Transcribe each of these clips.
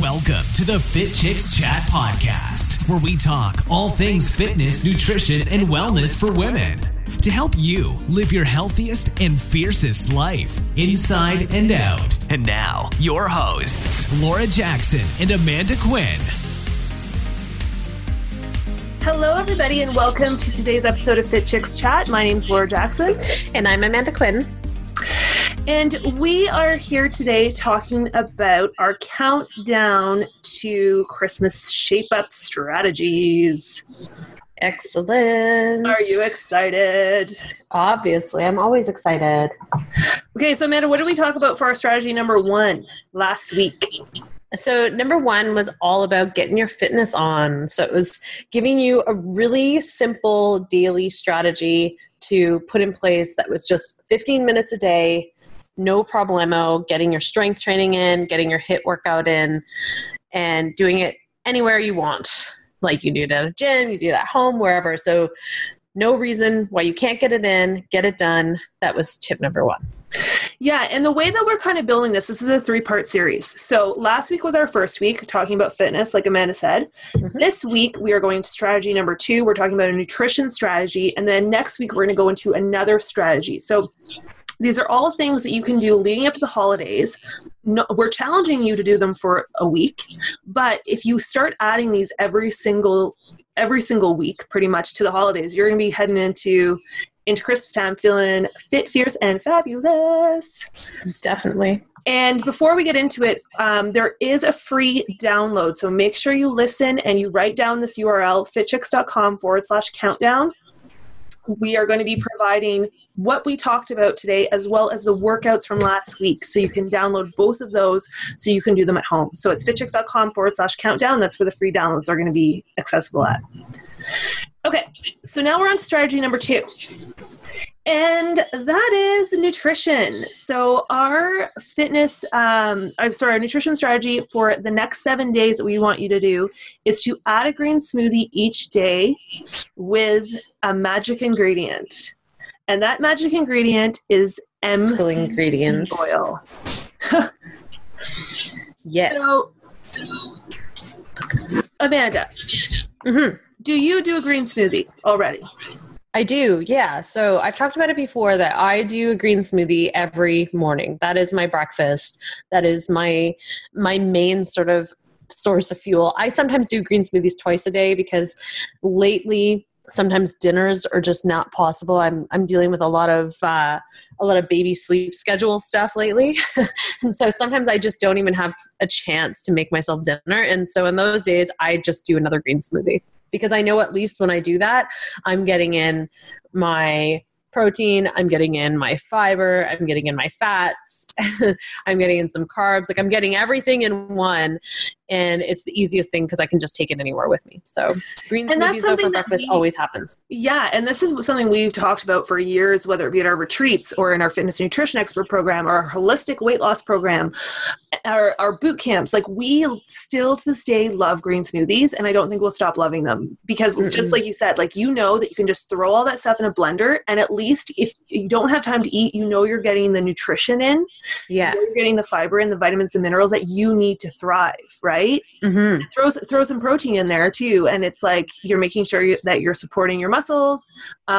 Welcome to the Fit Chicks Chat Podcast, where we talk all things fitness, nutrition, and wellness for women to help you live your healthiest and fiercest life, inside and out. And now, your hosts, Laura Jackson and Amanda Quinn. Hello, everybody, and welcome to today's episode of Fit Chicks Chat. My name's Laura Jackson. And I'm Amanda Quinn. And we are here today talking about our countdown to Christmas shape-up strategies. Excellent. Are you excited? Obviously, I'm always excited. Okay, so Amanda, what did we talk about for our strategy number 1 last week? So number 1 was all about getting your fitness on. So it was giving you a really simple daily strategy to put in place that was just 15 minutes a day, no problemo, getting your strength training in, getting your HIIT workout in, and doing it anywhere you want. Like you do it at a gym, you do it at home, wherever. So no reason why you can't get it in, get it done. That was tip number 1. Yeah, and the way that we're kind of building this is a 3-part series. So last week was our first week talking about fitness, like Amanda said. Mm-hmm. This week we are going to strategy number 2. We're talking about a nutrition strategy. And then next week we're going to go into another strategy. So these are all things that you can do leading up to the holidays. No, we're challenging you to do them for a week. But if you start adding these every single week pretty much to the holidays, you're going to be heading into Christmas time feeling fit, fierce, and fabulous. Definitely. And before we get into it, there is a free download. So make sure you listen and you write down this URL, fitchicks.com/countdown. We are going to be providing what we talked about today as well as the workouts from last week. So you can download both of those so you can do them at home. So it's fitchicks.com/countdown. That's where the free downloads are going to be accessible at. Okay, so now we're on to strategy number 2. And that is nutrition. So our our nutrition strategy for the next 7 days that we want you to do is to add a green smoothie each day with a magic ingredient. And that magic ingredient is MCT oil. Yes. So, Amanda, do you do a green smoothie already? I do, yeah. So I've talked about it before that I do a green smoothie every morning. That is my breakfast. That is my main sort of source of fuel. I sometimes do green smoothies twice a day because lately sometimes dinners are just not possible. I'm dealing with a lot of baby sleep schedule stuff lately. And so sometimes I just don't even have a chance to make myself dinner. And so in those days, I just do another green smoothie. Because I know at least when I do that, I'm getting in my protein, I'm getting in my fiber, I'm getting in my fats, I'm getting in some carbs. Like I'm getting everything in one, and it's the easiest thing because I can just take it anywhere with me. So green smoothies though for breakfast always happens. Yeah, and this is something we've talked about for years, whether it be at our retreats or in our fitness nutrition expert program or our holistic weight loss program, our boot camps. Like we still to this day love green smoothies, and I don't think we'll stop loving them because just like you said, like you know that you can just throw all that stuff in a blender, and at least if you don't have time to eat, you know you're getting the nutrition in. Yeah, you're getting the fiber and the vitamins, the minerals that you need to thrive, right? Mm-hmm. Throw some protein in there too, and it's like you're making sure that you're supporting your muscles,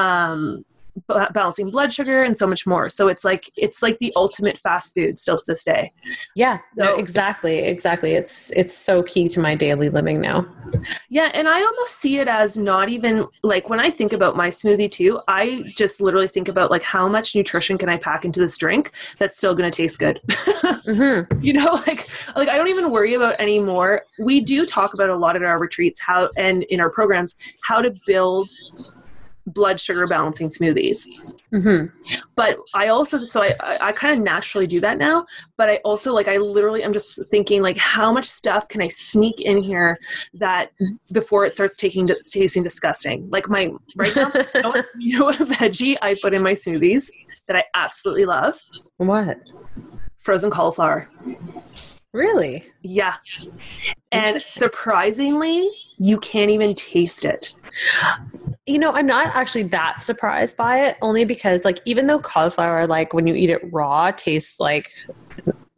balancing blood sugar, and so much more. So it's like the ultimate fast food still to this day. Yeah, so, no, exactly. It's so key to my daily living now. Yeah, and I almost see it as not even like when I think about my smoothie too, I just literally think about like how much nutrition can I pack into this drink that's still going to taste good. Mm-hmm. You know, like I don't even worry about anymore. We do talk about a lot at our retreats and in our programs how to build blood sugar balancing smoothies. Mm-hmm. But I also, I kind of naturally do that now, but I also I'm just thinking like how much stuff can I sneak in here that before it starts tasting disgusting. Like right now, you know what veggie I put in my smoothies that I absolutely love? What? Frozen cauliflower. Really? Yeah. And surprisingly, you can't even taste it. You know, I'm not actually that surprised by it, only because like even though cauliflower, like when you eat it raw, tastes like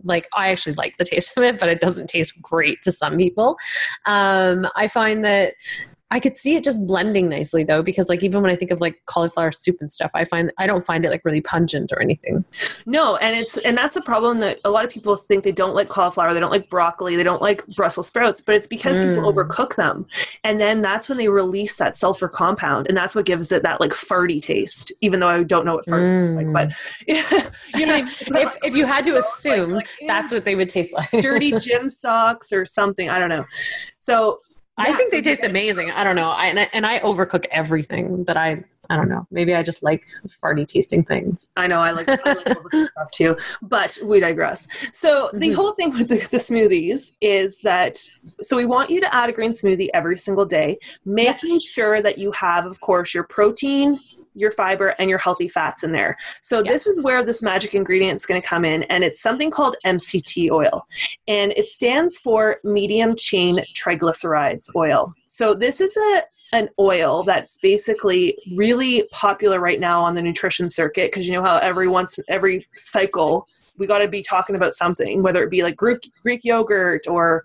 like, I actually like the taste of it, but it doesn't taste great to some people. I find that I could see it just blending nicely though, because like even when I think of like cauliflower soup and stuff, I don't find it like really pungent or anything. No, and that's the problem, that a lot of people think they don't like cauliflower, they don't like broccoli, they don't like Brussels sprouts, but it's because people overcook them. And then that's when they release that sulfur compound, and that's what gives it that like farty taste, even though I don't know what farts taste like, but you know, if you had to assume that's what they would taste like. Dirty gym socks or something, I don't know. So I think they taste amazing. I don't know. I overcook everything, but I don't know. Maybe I just like farty tasting things. I know I like overcooked stuff too, but we digress. So the whole thing with the smoothies is that, so we want you to add a green smoothie every single day, making sure that you have, of course, your protein, your fiber, and your healthy fats in there. So this is where this magic ingredient is going to come in, and it's something called MCT oil, and it stands for medium chain triglycerides oil. So this is an oil that's basically really popular right now on the nutrition circuit, because you know how every cycle we got to be talking about something, whether it be like Greek yogurt or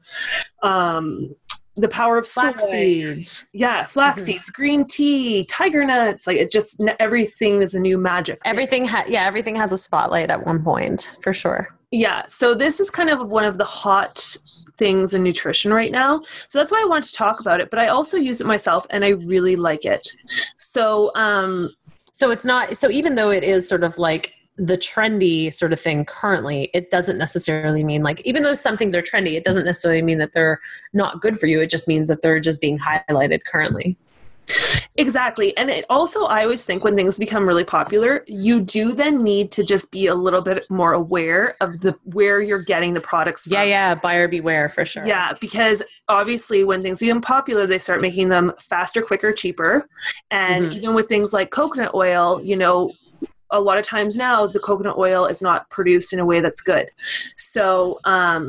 the power of flax seeds. Yeah, flax seeds, green tea, tiger nuts. Like it just, everything is a new magic thing. Everything has a spotlight at one point, for sure. Yeah, so this is kind of one of the hot things in nutrition right now. So that's why I wanted to talk about it, but I also use it myself and I really like it. So it's not, so even though it is sort of like the trendy sort of thing currently, it doesn't necessarily mean, like, even though some things are trendy, it doesn't necessarily mean that they're not good for you. It just means that they're just being highlighted currently. Exactly. And it also, I always think when things become really popular, you do then need to just be a little bit more aware of where you're getting the products from. Yeah. Buyer beware, for sure. Yeah. Because obviously when things become popular, they start making them faster, quicker, cheaper. And even with things like coconut oil, you know, a lot of times now the coconut oil is not produced in a way that's good. So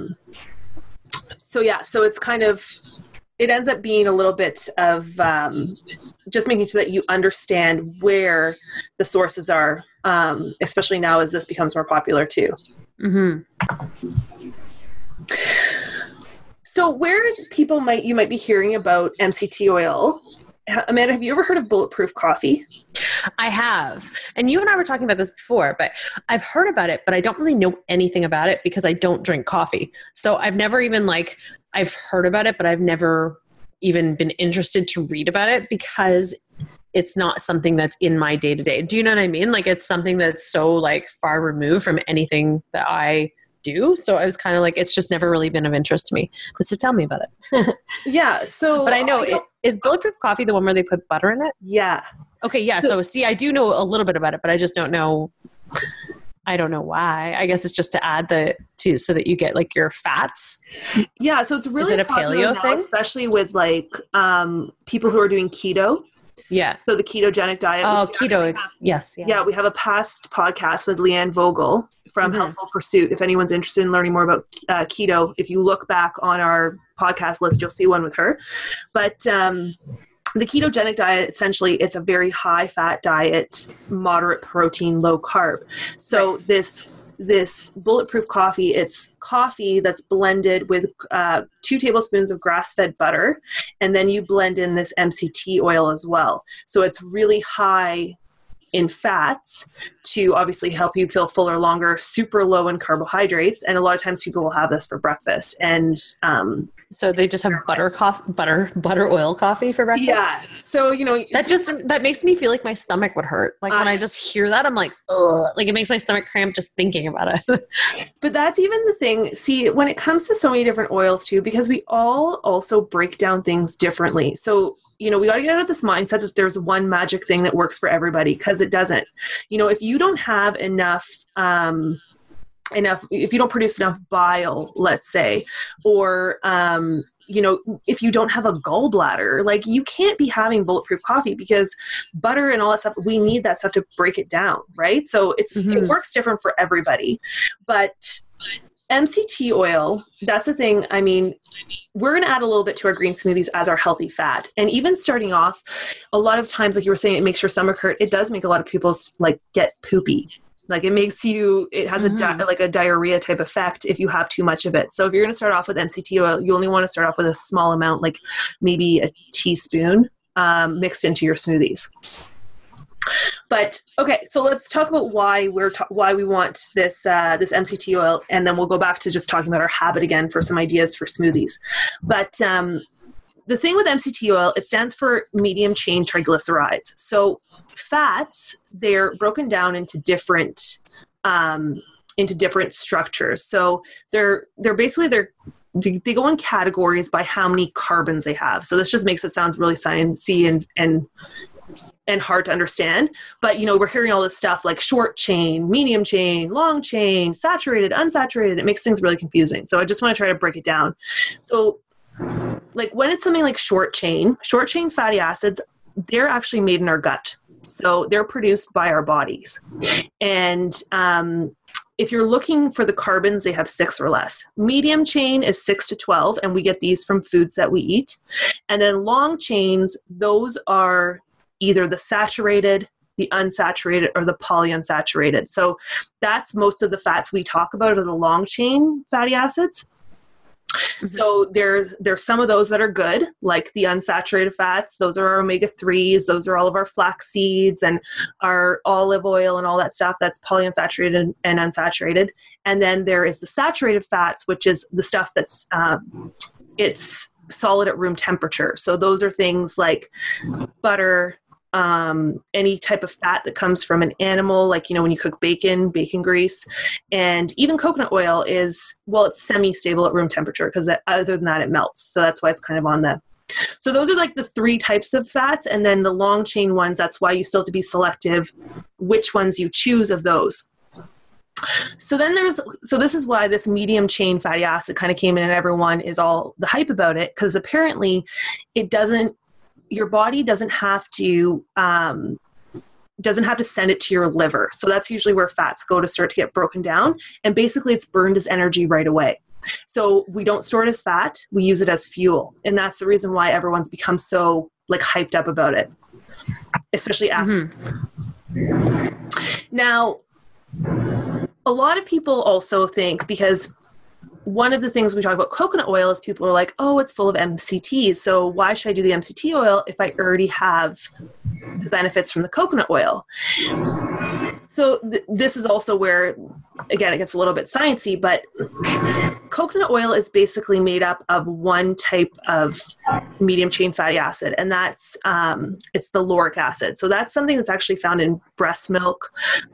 it's kind of, it ends up being a little bit of just making sure that you understand where the sources are, especially now as this becomes more popular too. So where you might be hearing about MCT oil. Amanda, have you ever heard of Bulletproof Coffee? I have. And you and I were talking about this before, but I've heard about it, but I don't really know anything about it because I don't drink coffee. So I've never even I've heard about it, but I've never even been interested to read about it because it's not something that's in my day to day. Do you know what I mean? Like, it's something that's so far removed from anything that I do. So I was kind of it's just never really been of interest to me. But so tell me about it. Yeah. So, but I know is Bulletproof Coffee the one where they put butter in it? Yeah. Okay. Yeah. So see, I do know a little bit about it, but I just don't know. I don't know why. I guess it's just to add so that you get your fats. Yeah. So it's really, is it a paleo now, thing? especially with people who are doing keto. Yeah. So the ketogenic diet. Oh, keto. Yes. Yeah. We have a past podcast with Leanne Vogel from Healthful Pursuit. If anyone's interested in learning more about keto, if you look back on our podcast list, you'll see one with her. But the ketogenic diet, essentially, it's a very high fat diet, moderate protein, low carb. So this Bulletproof Coffee, it's coffee that's blended with 2 tablespoons of grass-fed butter, and then you blend in this MCT oil as well. So it's really high in fats to obviously help you feel fuller longer, super low in carbohydrates, and a lot of times people will have this for breakfast. And so they just have butter oil coffee for breakfast. Yeah. So that makes me feel like my stomach would hurt. When I just hear that, I'm like, ugh. It makes my stomach cramp just thinking about it. But that's even the thing. See, when it comes to so many different oils too, because we all also break down things differently. So we got to get out of this mindset that there's one magic thing that works for everybody, because it doesn't. If you don't have enough, if you don't produce enough bile, let's say, or, if you don't have a gallbladder, you can't be having Bulletproof Coffee, because butter and all that stuff, we need that stuff to break it down, right? So it works different for everybody. But MCT oil, that's the thing. I mean, we're going to add a little bit to our green smoothies as our healthy fat. And even starting off, a lot of times, like you were saying, it makes your stomach hurt. It does make a lot of people get poopy. Like it has like a diarrhea type effect if you have too much of it. So if you're going to start off with MCT oil, you only want to start off with a small amount, like maybe a teaspoon mixed into your smoothies. But okay, so let's talk about why we want this MCT oil, and then we'll go back to just talking about our habit again for some ideas for smoothies. But the thing with MCT oil, it stands for medium chain triglycerides. So fats, they're broken down into different structures. So they go in categories by how many carbons they have. So this just makes it sound really sciencey and hard to understand. But, we're hearing all this stuff like short chain, medium chain, long chain, saturated, unsaturated. It makes things really confusing. So I just want to try to break it down. So like when it's something like short chain fatty acids, they're actually made in our gut. So they're produced by our bodies. And if you're looking for the carbons, they have 6 or less. Medium chain is 6 to 12, and we get these from foods that we eat. And then long chains, those are either the saturated, the unsaturated, or the polyunsaturated. So that's most of the fats we talk about are the long chain fatty acids. Mm-hmm. So there's some of those that are good, like the unsaturated fats. Those are our omega-3s. Those are all of our flax seeds and our olive oil and all that stuff. That's polyunsaturated and unsaturated. And then there is the saturated fats, which is the stuff that's it's solid at room temperature. So those are things like butter, any type of fat that comes from an animal, like, when you cook bacon grease, and even coconut oil it's semi-stable at room temperature because other than that, it melts. So that's why it's kind of on the, so those are like the 3 types of fats. And then the long chain ones, that's why you still have to be selective which ones you choose of those. So this is why this medium chain fatty acid kind of came in and everyone is all the hype about it, because apparently your body doesn't have to send it to your liver. So that's usually where fats go to start to get broken down. And basically it's burned as energy right away. So we don't store it as fat, we use it as fuel. And that's the reason why everyone's become so like hyped up about it, especially after. Mm-hmm. Now, a lot of people also think, because one of the things we talk about coconut oil is people are like, oh, it's full of MCTs. So why should I do the MCT oil if I already have the benefits from the coconut oil? So this is also where, again, it gets a little bit sciencey, but coconut oil is basically made up of one type of medium chain fatty acid, and that's it's the lauric acid. So that's something that's actually found in breast milk,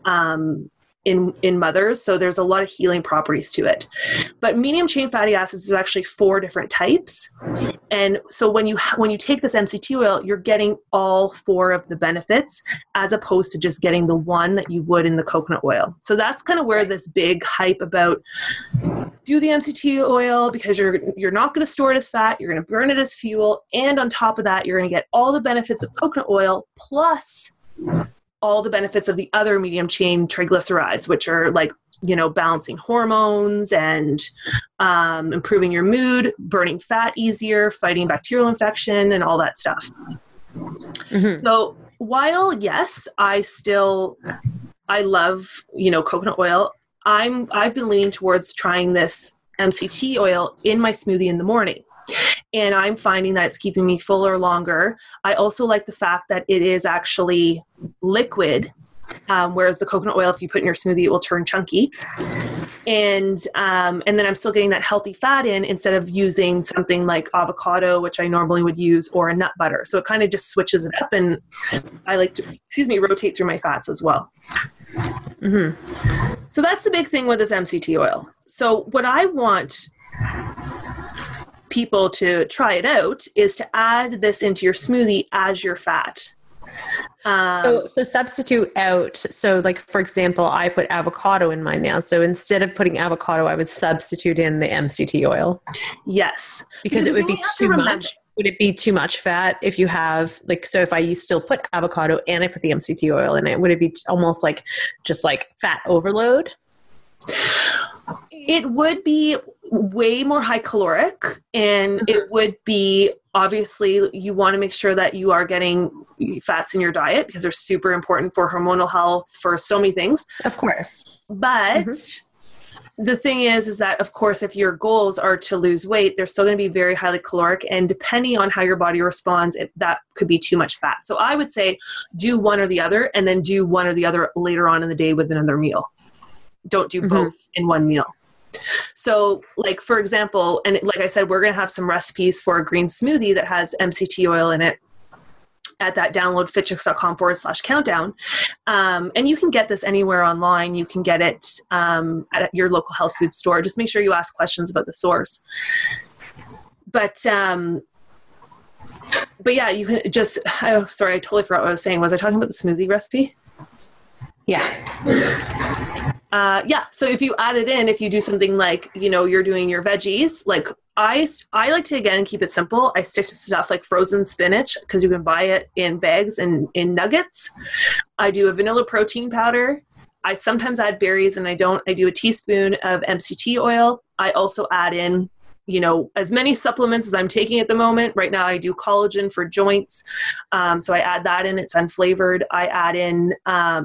in mothers. So there's a lot of healing properties to it. But medium chain fatty acids, there's actually 4 different types. And so when you take this MCT oil, you're getting all 4 of the benefits as opposed to just getting the one that you would in the coconut oil. So that's kind of where this big hype about do the MCT oil, because you're not going to store it as fat, you're going to burn it as fuel, and on top of that, you're going to get all the benefits of coconut oil plus all the benefits of the other medium chain triglycerides, which are like, balancing hormones and improving your mood, burning fat easier, fighting bacterial infection, and all that stuff. Mm-hmm. So while, yes, I love, coconut oil, I've been leaning towards trying this MCT oil in my smoothie in the morning. And I'm finding that it's keeping me fuller longer. I also like the fact that it is actually liquid, whereas the coconut oil, if you put in your smoothie, it will turn chunky. And then I'm still getting that healthy fat in instead of using something like avocado, which I normally would use, or a nut butter. So it kind of just switches it up, and I like to, rotate through my fats as well. Mm-hmm. So that's the big thing with this MCT oil. So what I want people to try it out is to add this into your smoothie as your fat. So substitute out. So like, for example, I put avocado in mine now. So instead of putting avocado, I would substitute in the MCT oil. Yes. Because it would be too much. Would it be too much fat if you have so if I still put avocado and I put the MCT oil in it, would it be almost like just like fat overload? It would be way more high caloric, and it would be, obviously, you want to make sure that you are getting fats in your diet because they're super important for hormonal health, for so many things. Of course. But the thing is that, of course, if your goals are to lose weight, they're still going to be very highly caloric. And depending on how your body responds, that could be too much fat. So I would say do one or the other, and then do one or the other later on in the day with another meal. Don't do both in one meal. So, like, for example, and like I said, we're going to have some recipes for a green smoothie that has MCT oil in it at that download fitchicks.com/countdown. And you can get this anywhere online. You can get it at your local health food store. Just make sure you ask questions about the source. But yeah, you can just, oh, sorry, I totally forgot what I was saying. Was I talking about the smoothie recipe? Yeah. Yeah. So if you add it in, if you do something like, you're doing your veggies, like I like to, again, keep it simple. I stick to stuff like frozen spinach because you can buy it in bags and in nuggets. I do a vanilla protein powder. I sometimes add berries, and I do a teaspoon of MCT oil. I also add in, as many supplements as I'm taking at the moment. Right now I do collagen for joints. So I add that in. It's unflavored. I add in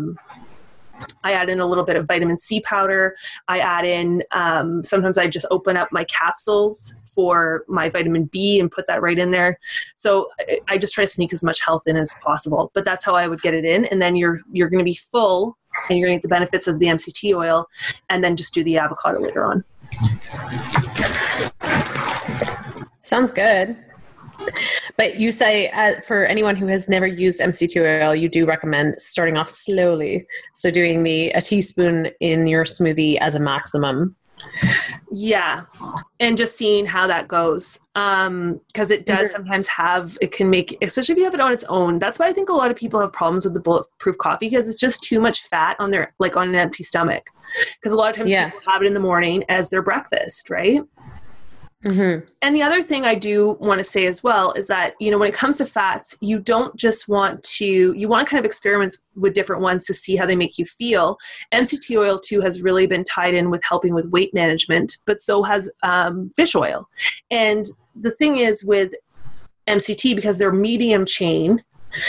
a little bit of vitamin C powder. I add in, sometimes I just open up my capsules for my vitamin B and put that right in there. So I just try to sneak as much health in as possible, but that's how I would get it in. And then you're going to be full, and you're going to get the benefits of the MCT oil, and then just do the avocado later on. Sounds good. But you say, for anyone who has never used MCT oil, you do recommend starting off slowly. So doing a teaspoon in your smoothie as a maximum. Yeah. And just seeing how that goes. Because it does sometimes it can make, especially if you have it on its own. That's why I think a lot of people have problems with the bulletproof coffee, because it's just too much fat on on an empty stomach. Because a lot of times people have it in the morning as their breakfast, right? Mm-hmm. And the other thing I do want to say as well is that, when it comes to fats, you don't just you want to kind of experiment with different ones to see how they make you feel. MCT oil too has really been tied in with helping with weight management, but so has fish oil. And the thing is with MCT, because they're medium chain,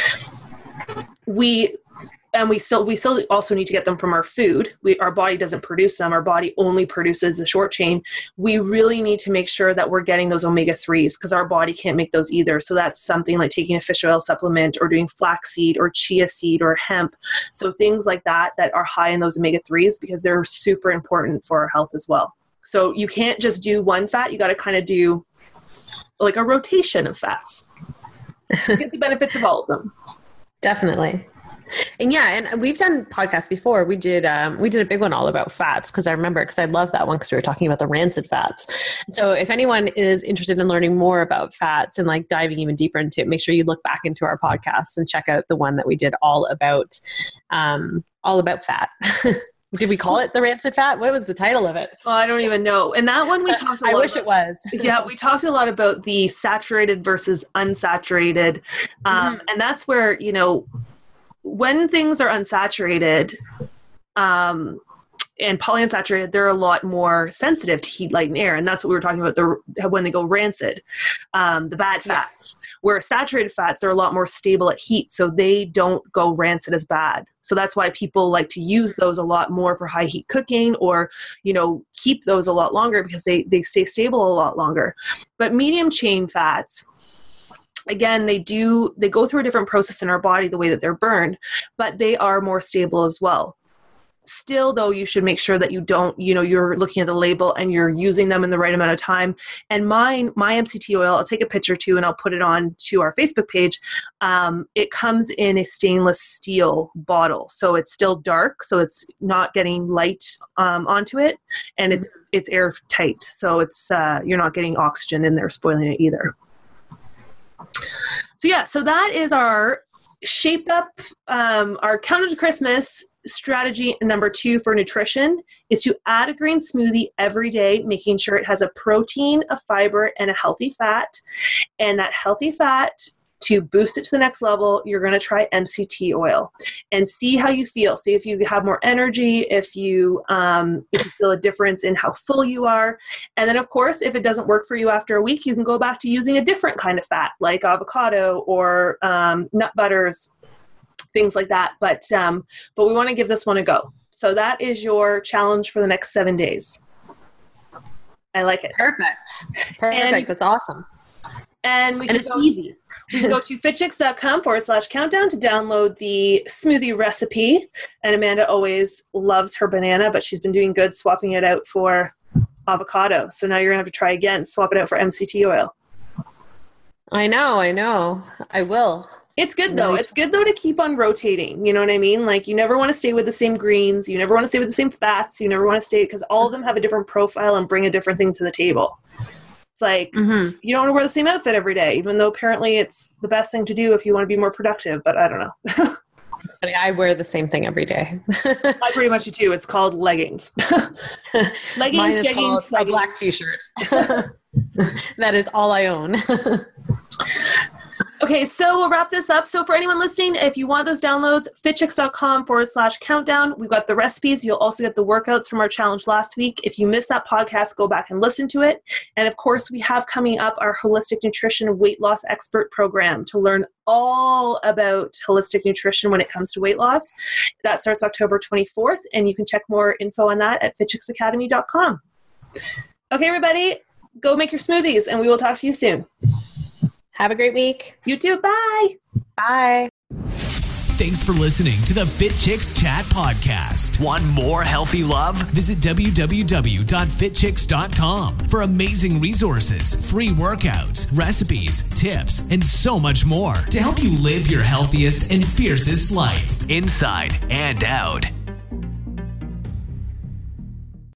we still also need to get them from our food. Our body doesn't produce them. Our body only produces the short chain. We really need to make sure that we're getting those omega-3s, because our body can't make those either. So that's something like taking a fish oil supplement, or doing flaxseed or chia seed or hemp. So things like that are high in those omega-3s, because they're super important for our health as well. So you can't just do one fat. You got to kind of do like a rotation of fats. Get the benefits of all of them. Definitely. And and we've done podcasts before. We did a big one all about fats, because I love that one, because we were talking about the rancid fats. So if anyone is interested in learning more about fats and like diving even deeper into it, make sure you look back into our podcasts and check out the one that we did all about fat. Did we call it the rancid fat? What was the title of it? Oh, I don't even know. And that one we talked a lot I wish it was. Yeah, we talked a lot about the saturated versus unsaturated. And that's where, when things are unsaturated and polyunsaturated, they're a lot more sensitive to heat, light, and air. And that's what we were talking about when they go rancid, the bad fats. Where saturated fats are a lot more stable at heat, so they don't go rancid as bad. So that's why people like to use those a lot more for high heat cooking, or, keep those a lot longer, because they stay stable a lot longer. But medium chain fats, again, they go through a different process in our body, the way that they're burned, but they are more stable as well. Still, though, you should make sure that you don't, you're looking at the label and you're using them in the right amount of time. And my MCT oil, I'll take a picture too, and I'll put it on to our Facebook page. It comes in a stainless steel bottle. So it's still dark. So it's not getting light onto it. And it's airtight. So it's, you're not getting oxygen in there, spoiling it either. So that is our shaped up, our Countdown to Christmas strategy number 2 for nutrition is to add a green smoothie every day, making sure it has a protein, a fiber, and a healthy fat. And that healthy fat to boost it to the next level, you're going to try MCT oil and see how you feel. See if you have more energy, if you feel a difference in how full you are. And then, of course, if it doesn't work for you after a week, you can go back to using a different kind of fat like avocado or nut butters, things like that. But we want to give this one a go. So that is your challenge for the next 7 days. I like it. Perfect. That's awesome. And it's easy. You can go to fitchicks.com/countdown to download the smoothie recipe. And Amanda always loves her banana, but she's been doing good swapping it out for avocado. So now you're going to have to try again, swap it out for MCT oil. I know. I will. It's good though. It's good though to keep on rotating. You know what I mean? Like you never want to stay with the same greens. You never want to stay with the same fats. You never want to stay because all of them have a different profile and bring a different thing to the table. It's like you don't want to wear the same outfit every day, even though apparently it's the best thing to do if you want to be more productive. But I don't know. I wear the same thing every day. I pretty much do too. It's called leggings. Mine is called a black t-shirt. That is all I own. Okay, so we'll wrap this up. So for anyone listening, if you want those downloads, fitchicks.com/countdown. We've got the recipes. You'll also get the workouts from our challenge last week. If you missed that podcast, go back and listen to it. And of course, we have coming up our Holistic Nutrition Weight Loss Expert Program to learn all about holistic nutrition when it comes to weight loss. That starts October 24th, and you can check more info on that at fitchicksacademy.com. Okay, everybody, go make your smoothies, and we will talk to you soon. Have a great week. You too. Bye. Bye. Thanks for listening to the Fit Chicks Chat podcast. Want more healthy love? Visit www.fitchicks.com for amazing resources, free workouts, recipes, tips, and so much more to help you live your healthiest and fiercest life, inside and out.